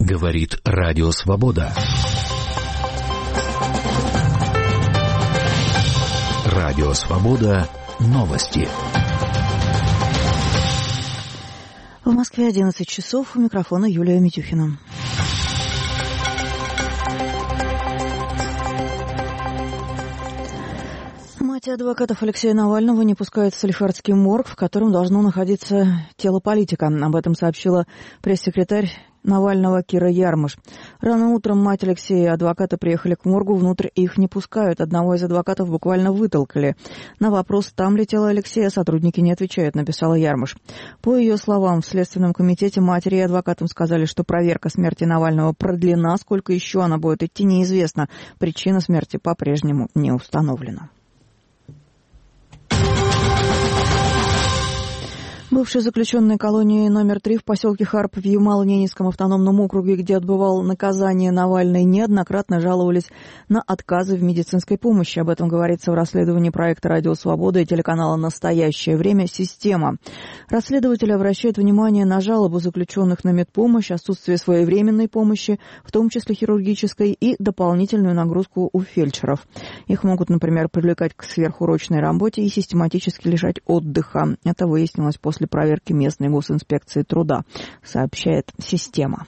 Говорит Радио Свобода. Радио Свобода. Новости. В Москве 11 часов. У микрофона Юлия Митюхина. Мать адвокатов Алексея Навального не пускает в Салихардский морг, в котором должно находиться тело политика. Об этом сообщила пресс-секретарь Навального Кира Ярмыш. Рано утром мать Алексея и адвокаты приехали к моргу, внутрь их не пускают. Одного из адвокатов буквально вытолкали. На вопрос, там ли тело Алексея, сотрудники не отвечают, написала Ярмыш. По ее словам, в Следственном комитете матери и адвокатам сказали, что проверка смерти Навального продлена. Сколько еще она будет идти, неизвестно. Причина смерти по-прежнему не установлена. Бывший заключенный колонии номер 3 в поселке Харп в Ямало-Ненецком автономном округе, где отбывал наказание Навальный, неоднократно жаловались на отказы в медицинской помощи. Об этом говорится в расследовании проекта «Радио Свобода» и телеканала «Настоящее время. Система». Расследователи обращают внимание на жалобы заключенных на медпомощь, отсутствие своевременной помощи, в том числе хирургической, и дополнительную нагрузку у фельдшеров. Их могут, например, привлекать к сверхурочной работе и систематически лишать отдыха. Это выяснилось после проверки местной госинспекции труда, сообщает «Система».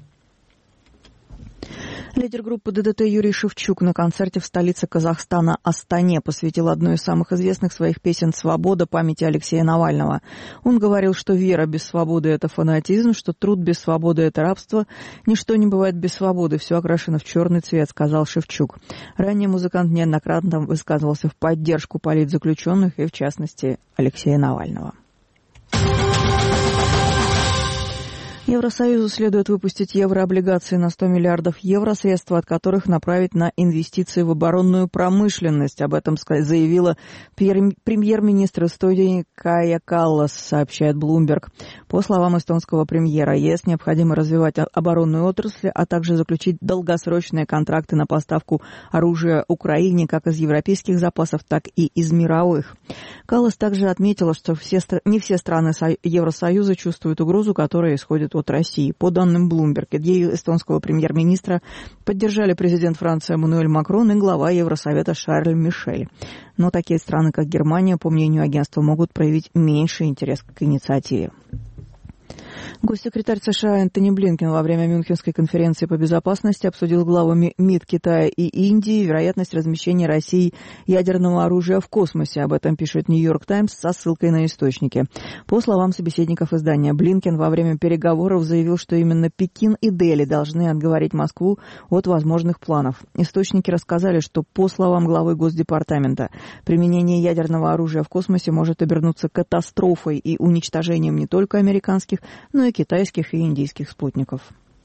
Лидер группы ДДТ Юрий Шевчук на концерте в столице Казахстана Астане посвятил одну из самых известных своих песен «Свобода» памяти Алексея Навального. Он говорил, что вера без свободы – это фанатизм, что труд без свободы – это рабство. Ничто не бывает без свободы, все окрашено в черный цвет, сказал Шевчук. Ранее музыкант неоднократно высказывался в поддержку политзаключенных и, в частности, Алексея Навального. Евросоюзу следует выпустить еврооблигации на 100 миллиардов евро, средства от которых направить на инвестиции в оборонную промышленность. Об этом заявила премьер-министр Эстонии Кая Каллас, сообщает Bloomberg. По словам эстонского премьера, ЕС необходимо развивать оборонную отрасль, а также заключить долгосрочные контракты на поставку оружия Украине как из европейских запасов, так и из мировых. Каллас также отметила, что не все страны Евросоюза чувствуют угрозу, которая исходит от России. По данным Bloomberg, идею эстонского премьер-министра поддержали президент Франции Эммануэль Макрон и глава Евросовета Шарль Мишель. Но такие страны, как Германия, по мнению агентства, могут проявить меньший интерес к инициативе. Госсекретарь США Энтони Блинкен во время Мюнхенской конференции по безопасности обсудил с главами МИД Китая и Индии вероятность размещения России ядерного оружия в космосе. Об этом пишет Нью-Йорк Таймс со ссылкой на источники. По словам собеседников издания, Блинкен во время переговоров заявил, что именно Пекин и Дели должны отговорить Москву от возможных планов. Источники рассказали, что, по словам главы Госдепартамента, применение ядерного оружия в космосе может обернуться катастрофой и уничтожением не только американских, но и китайских и индийских спутников.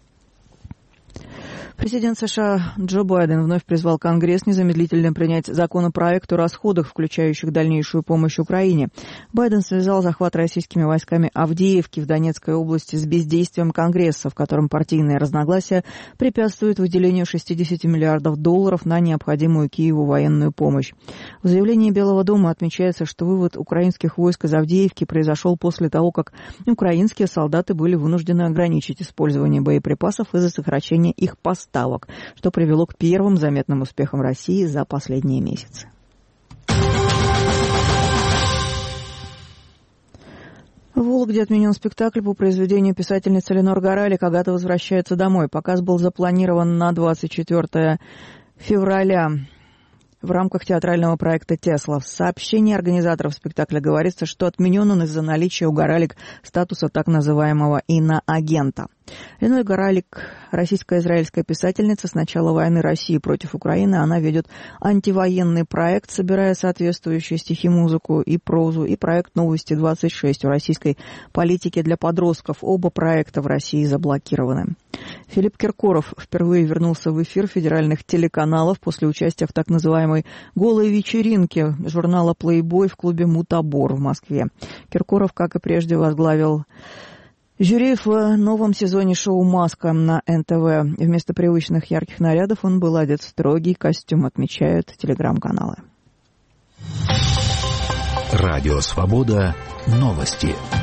Президент США Джо Байден вновь призвал Конгресс незамедлительно принять законопроект о расходах, включающих дальнейшую помощь Украине. Байден связал захват российскими войсками Авдеевки в Донецкой области с бездействием Конгресса, в котором партийные разногласия препятствуют выделению $60 миллиардов на необходимую Киеву военную помощь. В заявлении Белого дома отмечается, что вывод украинских войск из Авдеевки произошел после того, как украинские солдаты были вынуждены ограничить использование боеприпасов из-за сокращения их поставок, что привело к первым заметным успехам России за последние месяцы. В Вологде отменен спектакль по произведению писательницы Ленор Горалик «Агата возвращается домой». Показ был запланирован на 24 февраля. В рамках театрального проекта «Тесла». В сообщении организаторов спектакля говорится, что отменен он из-за наличия у Горалик статуса так называемого иноагента. Ленор Горалик – российско-израильская писательница. С начала войны России против Украины она ведет антивоенный проект, собирая соответствующие стихи, музыку и прозу, и проект «Новости-26» о российской политике для подростков. Оба проекта в России заблокированы. Филипп Киркоров впервые вернулся в эфир федеральных телеканалов после участия в так называемой «голой вечеринке» журнала «Плейбой» в клубе «Мутабор» в Москве. Киркоров, как и прежде, возглавил жюри в новом сезоне шоу «Маска» на НТВ. Вместо привычных ярких нарядов он был одет в строгий костюм, отмечают телеграм-каналы. Радио «Свобода». Новости.